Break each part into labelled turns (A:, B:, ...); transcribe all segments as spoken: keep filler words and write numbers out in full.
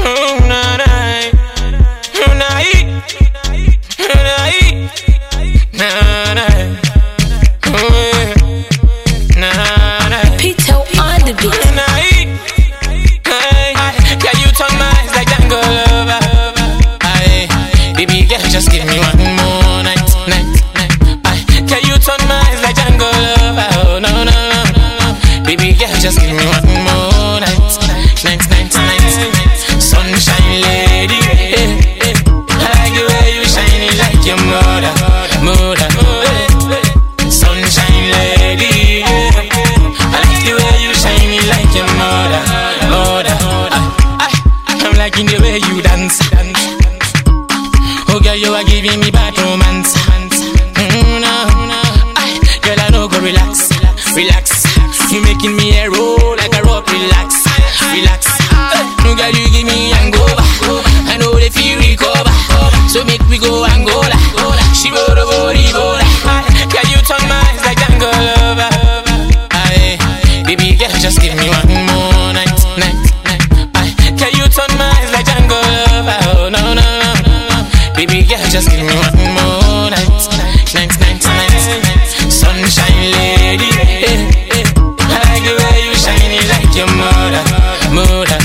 A: Oh, na na, oh na ee, oh na ee, na na, oh na na.
B: Pito on the beat.
A: Oh na ee, hey, can you turn my eyes like Django Lover? Aye, baby girl, just give me one more night, night, night. Can you turn my eyes like Django Lover? Oh no no no no, baby girl, just give me one more night, night, night, night. Sunshine lady, eh, eh. I like the way you shining like your mother, mother. Eh. Sunshine lady, eh. I like the way you shining like your mother, mother. I, I, I'm liking the way you dance, dance. Oh girl, you are giving me bad romance. Mm, no, no. I, girl, I know go relax, relax. You making me a roll like a rope, relax, relax. Uh, girl, you give me Angola. I know they feel recover, so make we go Angola. She bora bora bora. Can you turn my eyes like Django Lover? Aye, baby girl, just give me one more night, night, night. Aye, can you turn my eyes like Django Lover? Oh no no no no, baby girl, just give me one more night, night, night, night. Sunshine lady, eh, eh. I like the way you shining like your mother, mother.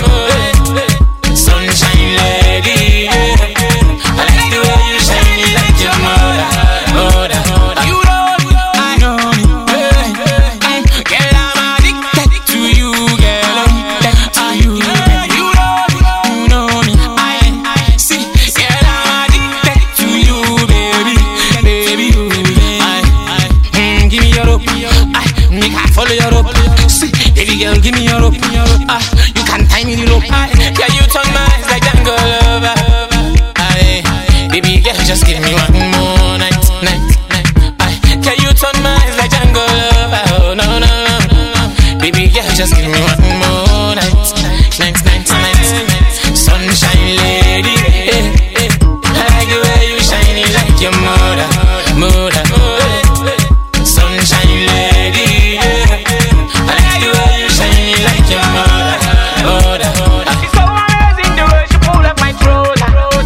A: Sunshine lady, eh. I like the way you shining like your mother, mother. You know me, I know me, eh. Girl, I'm addicted to you, girl. Addicted to you, girl. You know me, you know me, I see. Girl, I'm addicted to you, baby, baby, I, I, mm, give me your rope, I make her follow your rope. See, baby girl, give me your rope, ah, you can tie me the rope. Can you turn my eyes like Django Lover? Aye, baby girl, just give me one more night, night, night. Aye, can you turn my eyes like Django Lover? Oh no no no no, baby girl, just give me one more night, night, night, night. Sunshine lady, eh, eh. I like the way you shining like your mother, mother. Sunshine lady, eh. I like the way you shining like your mother, mother. It's so amazing the way she pull up my trouser.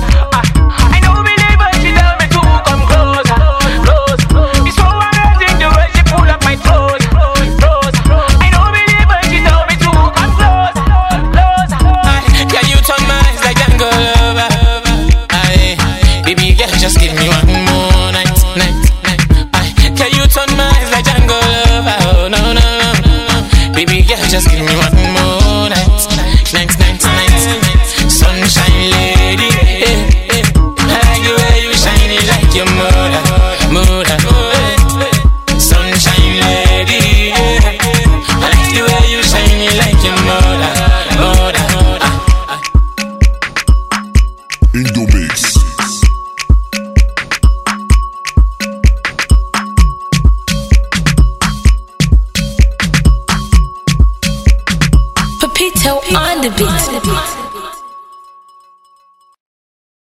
A: I don't believe her, she tell me to come closer, closer. It's so amazing the way she pull up my trouser, trouser. I don't believe her, she tell me to come closer, closer. Can you turn my eyes like Django Lover? Aye, baby girl, just give me one more night, night, night. Aye, can you turn my eyes like Django Lover? Oh no no no no, baby girl, just give me one more night, night, night, night. Sunshine lady, eh, eh. I like the way you shining like your mother, mother. Sunshine lady, eh. I like the way you shining like your mother, mother. Ah, ah.
C: Indomix.
B: Pito on the beat.